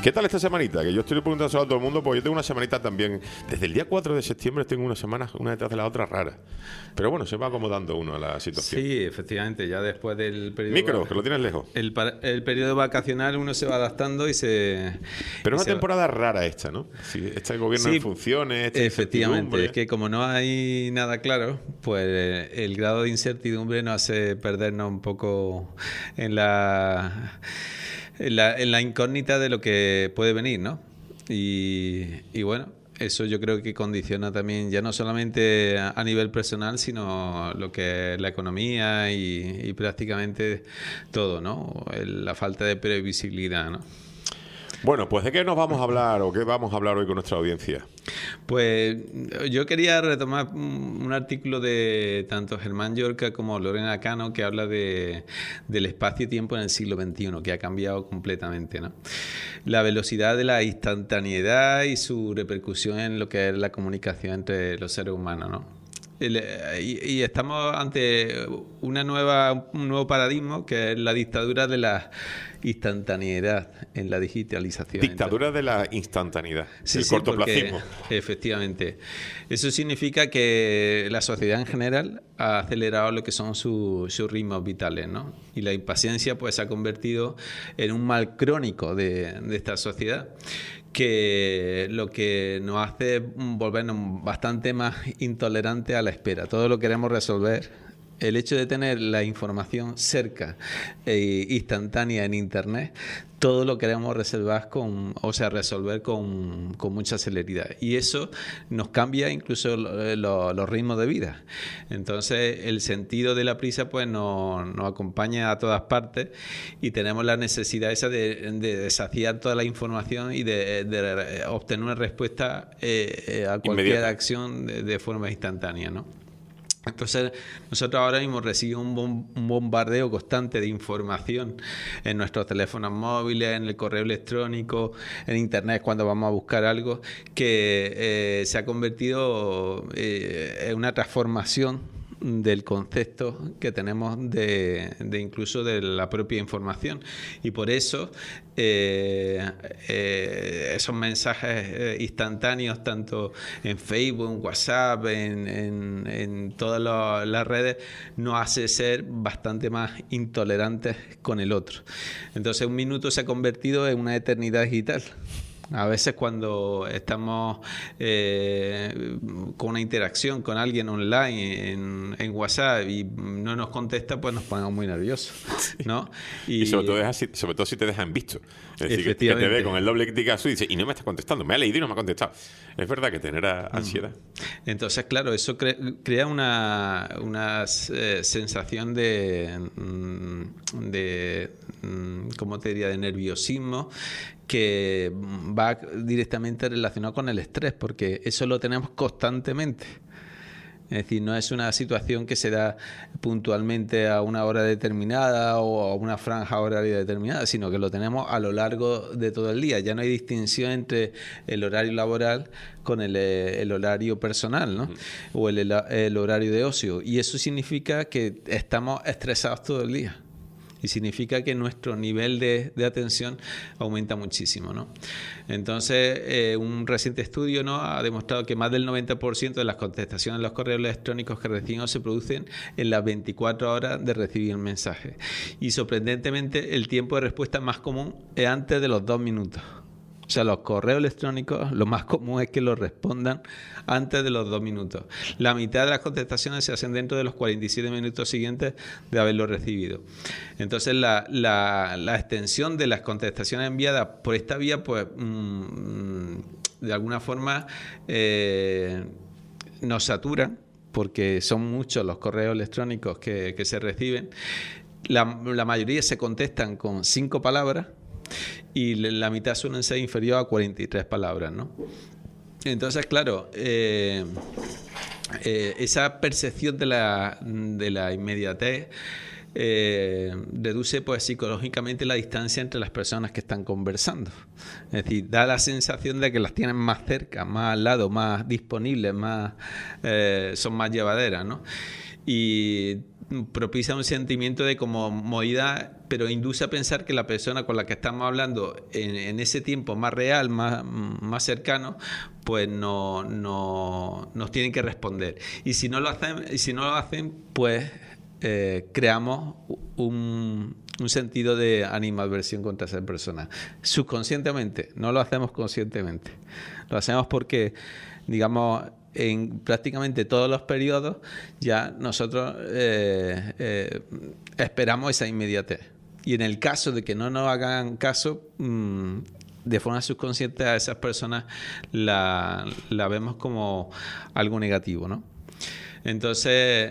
¿Qué tal esta semanita? Que yo estoy preguntando a todo el mundo, porque yo tengo una semanita también. Desde el día 4 de septiembre tengo unas semanas, una detrás de la otra, rara. Pero bueno, se va acomodando uno a la situación. Sí, efectivamente, ya después del periodo... Micro, que lo tienes lejos. El periodo vacacional uno se va adaptando y se... Pero y una se temporada rara esta, ¿no? Si este gobierno en funciones, efectivamente, es que como no hay nada claro, pues el grado de incertidumbre nos hace perdernos un poco en la incógnita de lo que puede venir, ¿no? Y bueno, eso yo creo que condiciona también ya no solamente a nivel personal, sino lo que es la economía y prácticamente todo, ¿no? La falta de previsibilidad, ¿no? Bueno, pues ¿de qué nos vamos a hablar o qué vamos a hablar hoy con nuestra audiencia? Pues yo quería retomar un artículo de tanto Germán Llorca como Lorena Cano, que habla del espacio y tiempo en el siglo XXI, que ha cambiado completamente, ¿no? La velocidad de la instantaneidad y su repercusión en lo que es la comunicación entre los seres humanos, ¿no? Y estamos ante un nuevo paradigma, que es la dictadura de la instantaneidad en la digitalización. Dictadura de la instantaneidad, el cortoplacismo. Efectivamente. Eso significa que la sociedad en general ha acelerado lo que son sus ritmos vitales, ¿no? Y la impaciencia pues se ha convertido en un mal crónico de esta sociedad, que lo que nos hace es volvernos bastante más intolerantes a la espera. Todo lo queremos resolver. El hecho de tener la información cerca e instantánea en Internet, todo lo queremos resolver con mucha celeridad. Y eso nos cambia incluso los ritmos de vida. Entonces, el sentido de la prisa pues nos acompaña a todas partes, y tenemos la necesidad esa de saciar toda la información y de obtener una respuesta a cualquier inmediata acción de forma instantánea, ¿no? Entonces, nosotros ahora mismo recibimos un bombardeo constante de información en nuestros teléfonos móviles, en el correo electrónico, en Internet cuando vamos a buscar algo, que se ha convertido en una transformación del concepto que tenemos de incluso de la propia información. Y por eso esos mensajes instantáneos, tanto en Facebook, en WhatsApp, en todas las redes, nos hace ser bastante más intolerantes con el otro. Entonces, un minuto se ha convertido en una eternidad digital. A veces cuando estamos con una interacción con alguien online en WhatsApp y no nos contesta, pues nos ponemos muy nerviosos, ¿no? Y sobre todo es así, sobre todo si te dejan visto. Es decir, que te ve con el doble clic azul y dice, y no me está contestando, me ha leído y no me ha contestado. Es verdad que tener ansiedad. Entonces, claro, eso crea una sensación ¿cómo te diría?, de nerviosismo, que va directamente relacionado con el estrés, porque eso lo tenemos constantemente. Es decir, no es una situación que se da puntualmente a una hora determinada o a una franja horaria determinada, sino que lo tenemos a lo largo de todo el día. Ya no hay distinción entre el horario laboral con el horario personal, ¿no? O el horario de ocio. Y eso significa que estamos estresados todo el día. Y significa que nuestro nivel de atención aumenta muchísimo, ¿no? Entonces, un reciente estudio, ¿no?, ha demostrado que más del 90% de las contestaciones en los correos electrónicos que recibimos se producen en las 24 horas de recibir el mensaje. Y sorprendentemente, el tiempo de respuesta más común es antes de los 2 minutos. O sea, los correos electrónicos, lo más común es que los respondan antes de los 2 minutos. La mitad de las contestaciones se hacen dentro de los 47 minutos siguientes de haberlo recibido. Entonces, la extensión de las contestaciones enviadas por esta vía, pues, de alguna forma nos saturan, porque son muchos los correos electrónicos que se reciben. La mayoría se contestan con 5 palabras, y la mitad suelen ser inferior a 43 palabras, ¿no? Entonces, claro, esa percepción de la inmediatez reduce pues psicológicamente la distancia entre las personas que están conversando. Es decir, da la sensación de que las tienen más cerca, más al lado, más disponibles, son más llevaderas, ¿no? Y propicia un sentimiento de comodidad, pero induce a pensar que la persona con la que estamos hablando en ese tiempo más real, más cercano, pues nos tienen que responder. Y si no lo hacen, pues creamos un sentido de animadversión contra esa persona. Subconscientemente, no lo hacemos conscientemente. Lo hacemos porque, digamos, en prácticamente todos los periodos ya nosotros esperamos esa inmediatez. Y en el caso de que no nos hagan caso, de forma subconsciente a esas personas la vemos como algo negativo, ¿no? Entonces,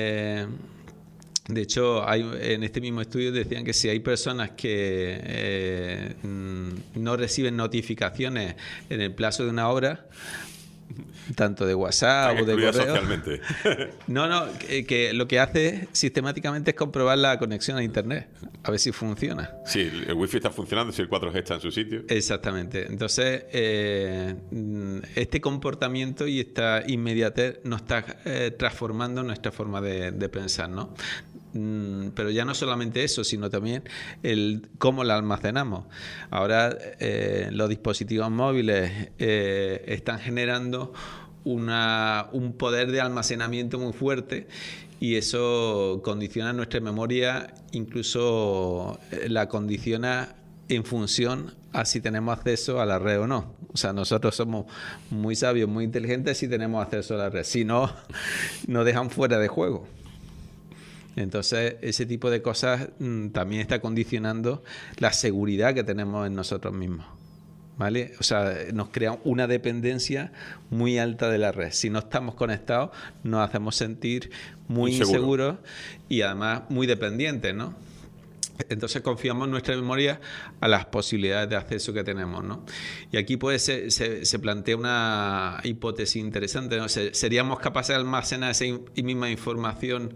de hecho, en este mismo estudio decían que si hay personas que no reciben notificaciones en el plazo de una hora, tanto de WhatsApp o de correo, socialmente. que lo que hace sistemáticamente es comprobar la conexión a Internet, a ver si funciona. Si el wifi está funcionando, si el 4G está en su sitio. Exactamente. Entonces, este comportamiento y esta inmediatez nos está transformando nuestra forma de pensar, ¿no? Pero ya no solamente eso, sino también el cómo la almacenamos. Ahora los dispositivos móviles están generando un poder de almacenamiento muy fuerte, y eso condiciona nuestra memoria, incluso la condiciona en función a si tenemos acceso a la red o no. O sea, nosotros somos muy sabios, muy inteligentes si tenemos acceso a la red. Si no, nos dejan fuera de juego. Entonces, ese tipo de cosas también está condicionando la seguridad que tenemos en nosotros mismos, ¿vale? O sea, nos crea una dependencia muy alta de la red. Si no estamos conectados, nos hacemos sentir muy inseguros y además muy dependientes, ¿no? Entonces confiamos nuestra memoria a las posibilidades de acceso que tenemos, ¿no? Y aquí pues se plantea una hipótesis interesante, ¿no? ¿Seríamos capaces de almacenar esa misma información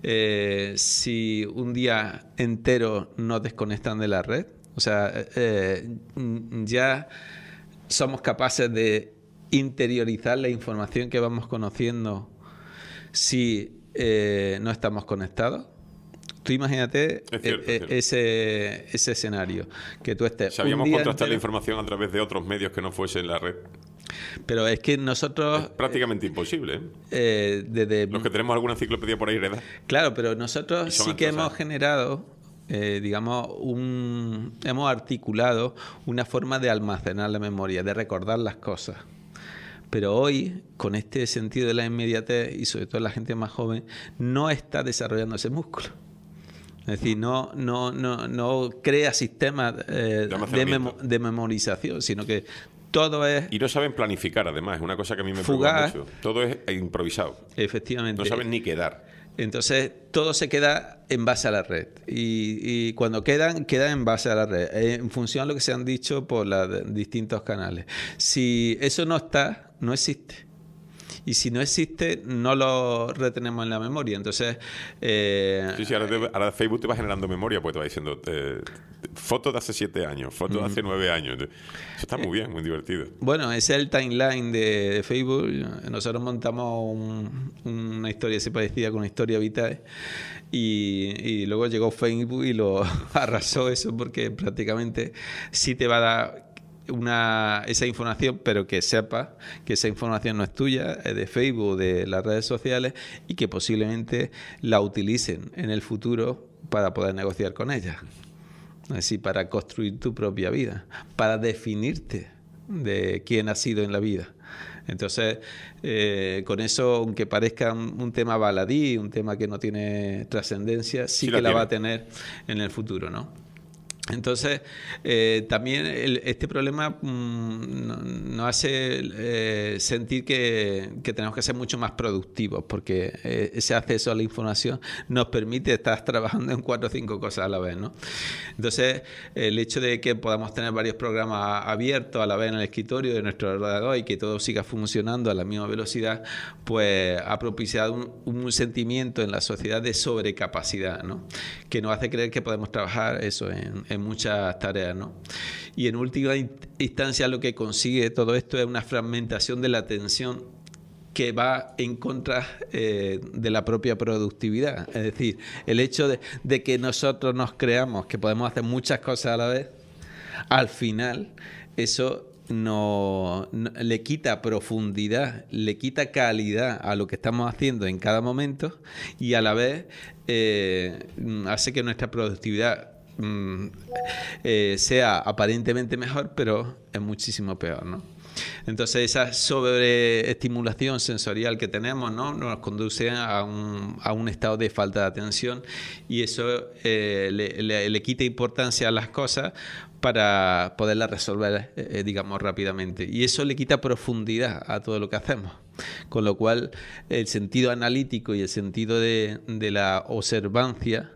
si un día entero nos desconectan de la red? O sea, ya somos capaces de interiorizar la información que vamos conociendo si no estamos conectados. Tú imagínate ese escenario, que tú estés. Sabíamos contrastar la información a través de otros medios que no fuesen la red. Pero es que nosotros... Es prácticamente imposible. Los que tenemos alguna enciclopedia por ahí, ¿verdad? Claro, pero nosotros sí que hemos generado, digamos, hemos articulado una forma de almacenar la memoria, de recordar las cosas. Pero hoy, con este sentido de la inmediatez, y sobre todo la gente más joven, no está desarrollando ese músculo. Es decir, no crea sistemas de memorización, sino que todo es... Y no saben planificar, además, es una cosa que a mí me fugaz, preocupa mucho. Todo es improvisado. Efectivamente. No saben ni quedar. Entonces, todo se queda en base a la red. Y cuando quedan en base a la red, en función de lo que se han dicho por los distintos canales. Si eso no está, no existe. Y si no existe, no lo retenemos en la memoria. Entonces... Sí, ahora Facebook te va generando memoria, pues te va diciendo fotos de hace 7 años, fotos de hace 9 años. Eso está muy bien, muy divertido. Bueno, ese es el timeline de Facebook. Nosotros montamos una historia así parecida con una historia vital. Y luego llegó Facebook y lo arrasó eso, porque prácticamente sí te va a dar esa información, pero que sepa que esa información no es tuya, es de Facebook, de las redes sociales, y que posiblemente la utilicen en el futuro para poder negociar con ella. Es decir, para construir tu propia vida, para definirte de quién has sido en la vida. Entonces, con eso, aunque parezca un tema baladí, un tema que no tiene trascendencia, sí que la va a tener en el futuro, ¿no? Entonces, también este problema nos hace sentir que tenemos que ser mucho más productivos, porque ese acceso a la información nos permite estar trabajando en 4 o 5 cosas a la vez, ¿no? Entonces, el hecho de que podamos tener varios programas abiertos a la vez en el escritorio de nuestro ordenador y que todo siga funcionando a la misma velocidad, pues ha propiciado un sentimiento en la sociedad de sobrecapacidad, ¿no? Que nos hace creer que podemos trabajar eso en muchas tareas, ¿no? Y en última instancia lo que consigue todo esto es una fragmentación de la atención que va en contra de la propia productividad. Es decir, el hecho de que nosotros nos creamos que podemos hacer muchas cosas a la vez, al final eso le quita profundidad, le quita calidad a lo que estamos haciendo en cada momento y a la vez hace que nuestra productividad sea aparentemente mejor, pero es muchísimo peor, ¿no? Entonces esa sobreestimulación sensorial que tenemos, ¿no?, nos conduce a un estado de falta de atención, y eso le quita importancia a las cosas para poderlas resolver, digamos, rápidamente. Y eso le quita profundidad a todo lo que hacemos. Con lo cual el sentido analítico y el sentido de la observancia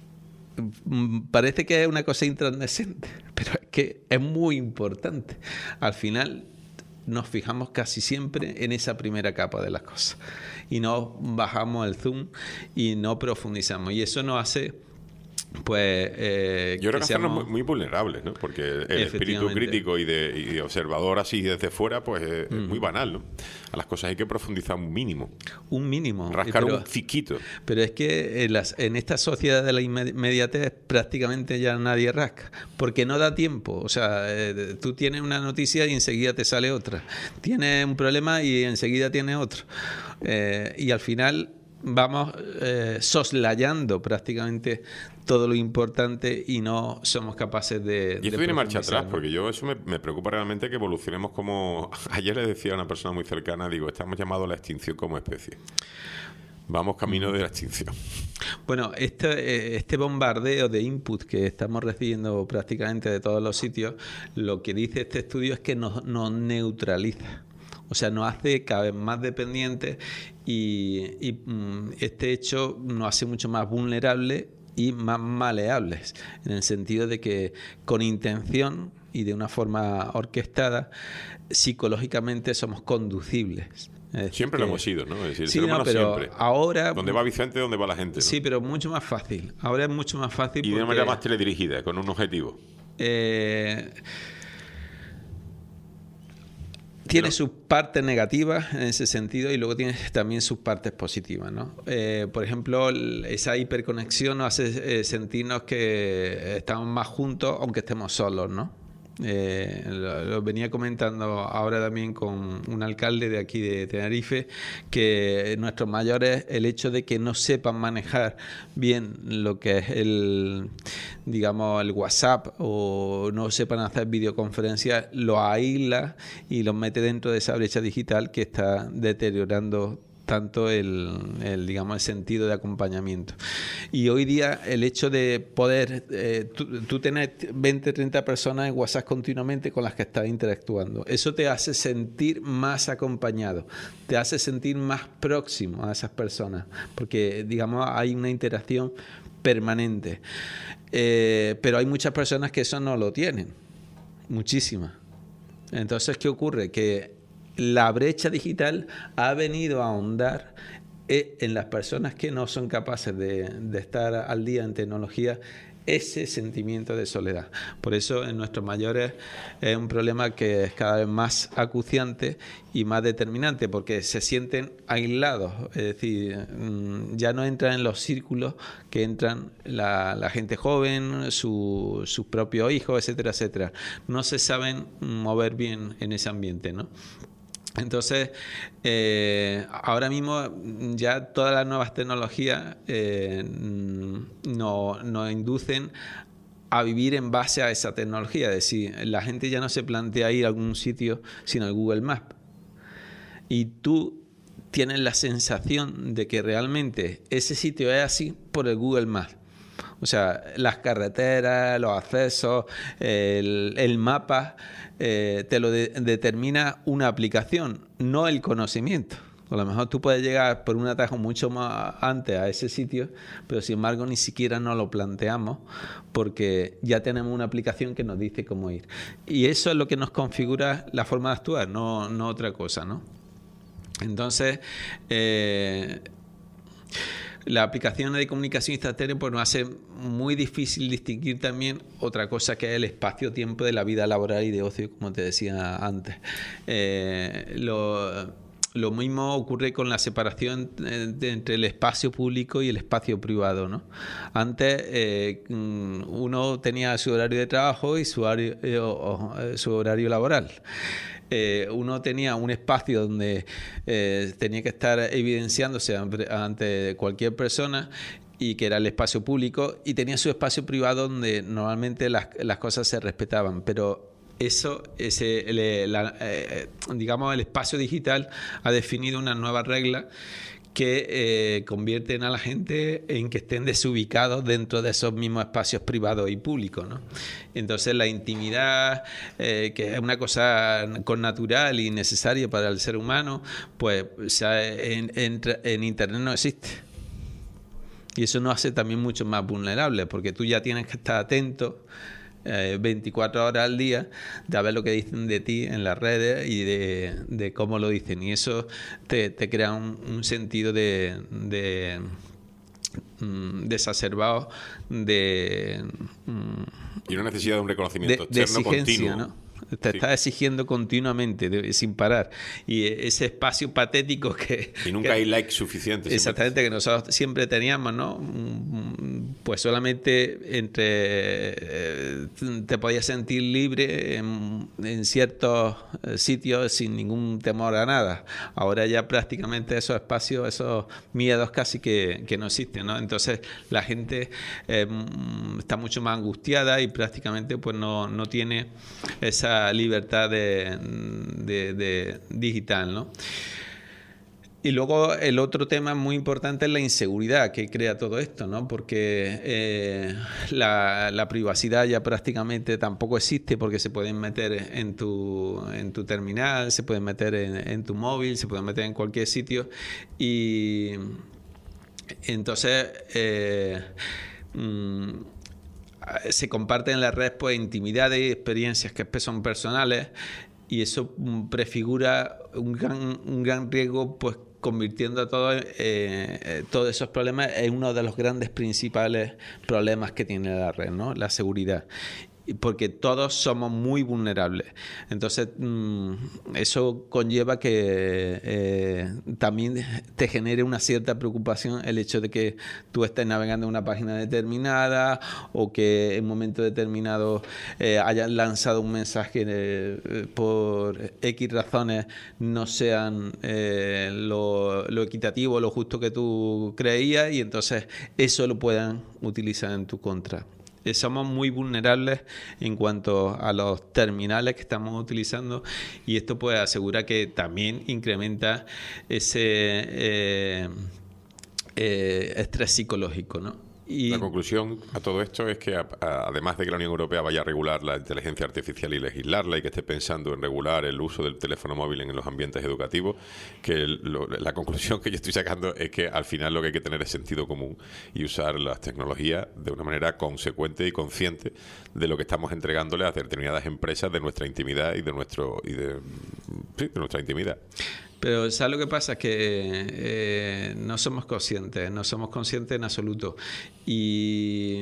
parece que es una cosa intranscendente, pero es que es muy importante. Al final nos fijamos casi siempre en esa primera capa de las cosas y no bajamos el zoom y no profundizamos, y eso nos hace pues yo creo que hacernos muy vulnerables, ¿no? Porque el espíritu crítico y de observador así desde fuera pues es muy banal, ¿no? A las cosas hay que profundizar un mínimo, rascar un chiquito. Pero es que en esta sociedad de la inmediatez prácticamente ya nadie rasca, porque no da tiempo. O sea, tú tienes una noticia y enseguida te sale otra, tienes un problema y enseguida tienes otro, y al final vamos soslayando prácticamente todo lo importante y no somos capaces de... Y esto tiene marcha atrás, porque eso me preocupa realmente, que evolucionemos como... Ayer le decía a una persona muy cercana, digo, estamos llamados a la extinción como especie. Vamos camino de la extinción. Bueno, este bombardeo de input que estamos recibiendo prácticamente de todos los sitios, lo que dice este estudio es que nos neutraliza. O sea, nos hace cada vez más dependientes y este hecho nos hace mucho más vulnerables y más maleables, en el sentido de que con intención y de una forma orquestada, psicológicamente somos conducibles. Siempre lo hemos sido, ¿no? Es decir, el ser humano pero siempre. Ahora, ¿dónde va Vicente, dónde va la gente, ¿no? Sí, pero mucho más fácil. Ahora es mucho más fácil. Y de una manera más teledirigida, con un objetivo. Tiene sus partes negativas en ese sentido y luego tiene también sus partes positivas, ¿no? Por ejemplo, esa hiperconexión nos hace sentirnos que estamos más juntos aunque estemos solos, ¿no? Lo venía comentando ahora también con un alcalde de aquí de Tenerife, que nuestros mayores, el hecho de que no sepan manejar bien lo que es el WhatsApp, o no sepan hacer videoconferencias, los aísla y los mete dentro de esa brecha digital que está deteriorando tanto el sentido de acompañamiento. Y hoy día el hecho de poder tú tener 20, 30 personas en WhatsApp continuamente con las que estás interactuando, eso te hace sentir más acompañado, te hace sentir más próximo a esas personas, porque hay una interacción permanente. Pero hay muchas personas que eso no lo tienen, muchísimas. Entonces, ¿qué ocurre? Que la brecha digital ha venido a ahondar en las personas que no son capaces de estar al día en tecnología, ese sentimiento de soledad. Por eso en nuestros mayores es un problema que es cada vez más acuciante y más determinante, porque se sienten aislados, es decir, ya no entran en los círculos que entran la gente joven, sus propios hijos, etcétera, etcétera. No se saben mover bien en ese ambiente, ¿no? Entonces, ahora mismo ya todas las nuevas tecnologías nos inducen a vivir en base a esa tecnología. Es decir, la gente ya no se plantea ir a algún sitio sino el Google Maps. Y tú tienes la sensación de que realmente ese sitio es así por el Google Maps. O sea, las carreteras, los accesos, el mapa, te lo determina una aplicación, no el conocimiento. A lo mejor tú puedes llegar por un atajo mucho más antes a ese sitio, pero sin embargo ni siquiera nos lo planteamos porque ya tenemos una aplicación que nos dice cómo ir. Y eso es lo que nos configura la forma de actuar, no otra cosa, ¿no? Entonces, las aplicaciones de comunicación instantánea pues nos hace muy difícil distinguir también otra cosa, que es el espacio-tiempo de la vida laboral y de ocio, como te decía antes. lo mismo ocurre con la separación entre el espacio público y el espacio privado, ¿no? Antes uno tenía su horario de trabajo y su horario laboral. Uno tenía un espacio donde tenía que estar evidenciándose ante cualquier persona, y que era el espacio público, y tenía su espacio privado donde normalmente las cosas se respetaban, pero eso, digamos, el espacio digital ha definido una nueva regla que convierten a la gente en que estén desubicados dentro de esos mismos espacios privados y públicos, ¿no? Entonces la intimidad, que es una cosa connatural y necesaria para el ser humano, pues en Internet no existe. Y eso nos hace también mucho más vulnerables, porque tú ya tienes que estar atento 24 horas al día de ver lo que dicen de ti en las redes y de cómo lo dicen. Y eso te crea un sentido de desacerbado y una necesidad de un reconocimiento externo continuo, ¿no? Te está exigiendo continuamente, sin parar. Y ese espacio patético que... Y nunca hay likes suficientes. Exactamente, que nosotros siempre teníamos, ¿no? Pues solamente te podías sentir libre en ciertos sitios sin ningún temor a nada. Ahora ya prácticamente esos espacios, esos miedos casi que no existen, ¿no? Entonces la gente está mucho más angustiada y prácticamente pues no tiene esa libertad de digital, ¿no? Y luego el otro tema muy importante es la inseguridad que crea todo esto, ¿no? Porque la privacidad ya prácticamente tampoco existe, porque se pueden meter en tu terminal, se pueden meter en tu móvil, se pueden meter en cualquier sitio, y entonces se comparten en la red pues intimidades y experiencias que son personales, y eso prefigura un gran riesgo, pues convirtiendo a todos esos problemas en uno de los grandes principales problemas que tiene la red, ¿no? La seguridad. Porque todos somos muy vulnerables. Entonces, eso conlleva que también te genere una cierta preocupación el hecho de que tú estés navegando en una página determinada, o que en un momento determinado hayan lanzado un mensaje por X razones no sean lo equitativo, lo justo que tú creías, y entonces eso lo puedan utilizar en tu contra. Somos muy vulnerables en cuanto a los terminales que estamos utilizando, y esto pues asegura que también incrementa ese estrés psicológico, ¿no? Y la conclusión a todo esto es que, además de que la Unión Europea vaya a regular la inteligencia artificial y legislarla, y que esté pensando en regular el uso del teléfono móvil en los ambientes educativos, que la conclusión que yo estoy sacando es que al final lo que hay que tener es sentido común y usar las tecnologías de una manera consecuente y consciente de lo que estamos entregándole a determinadas empresas, de nuestra intimidad y de nuestra intimidad. Pero ¿sabes lo que pasa? Es que no somos conscientes en absoluto. Y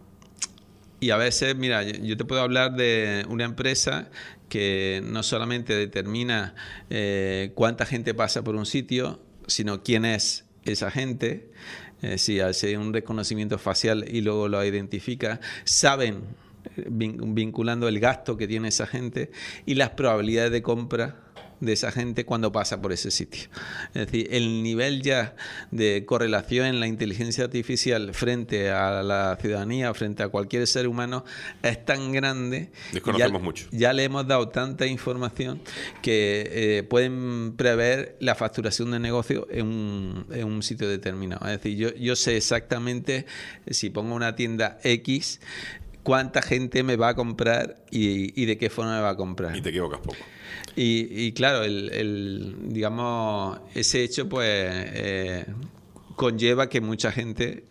a veces, mira, yo te puedo hablar de una empresa que no solamente determina cuánta gente pasa por un sitio, sino quién es esa gente. Si hace un reconocimiento facial y luego lo identifica, saben, vinculando el gasto que tiene esa gente y las probabilidades de compra de esa gente cuando pasa por ese sitio. Es decir, el nivel ya de correlación en la inteligencia artificial frente a la ciudadanía, frente a cualquier ser humano, es tan grande. Desconocemos mucho. Ya le hemos dado tanta información que pueden prever la facturación de negocio en un sitio determinado. Es decir, yo sé exactamente, si pongo una tienda X, cuánta gente me va a comprar y de qué forma me va a comprar. Y te equivocas poco. Y claro, digamos, ese hecho pues conlleva que mucha gente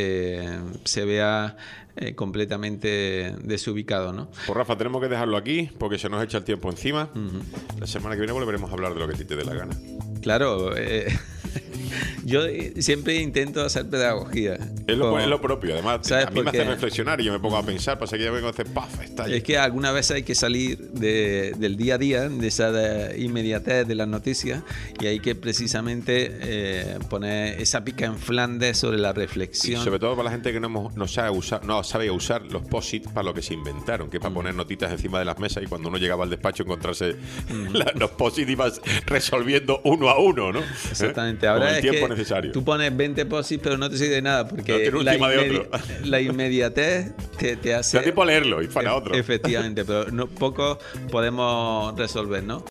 se vea completamente desubicado, ¿no? Pues Rafa, tenemos que dejarlo aquí porque se nos echa el tiempo encima. La semana que viene volveremos a hablar de lo que a ti te dé la gana. Claro, yo siempre intento hacer pedagogía Es lo propio, además a mí me hace reflexionar y yo me pongo a pensar, pasa que ya vengo a hacer ¡paf! Es que alguna vez hay que salir del día a día, de esa inmediatez de las noticias, y hay que precisamente poner esa pica en Flandes sobre la reflexión. Y sobre todo para la gente que no sabe usar los post-it para lo que se inventaron, que es para poner notitas encima de las mesas y cuando uno llegaba al despacho encontrarse los post-it ibas resolviendo uno a uno, ¿no? Exactamente. Ahora con el tiempo necesario. Tú pones 20 post-it pero no te sirve de nada porque la inmediatez te hace... Te da tiempo a leerlo y para otro. Efectivamente, pero poco podemos resolver, ¿no?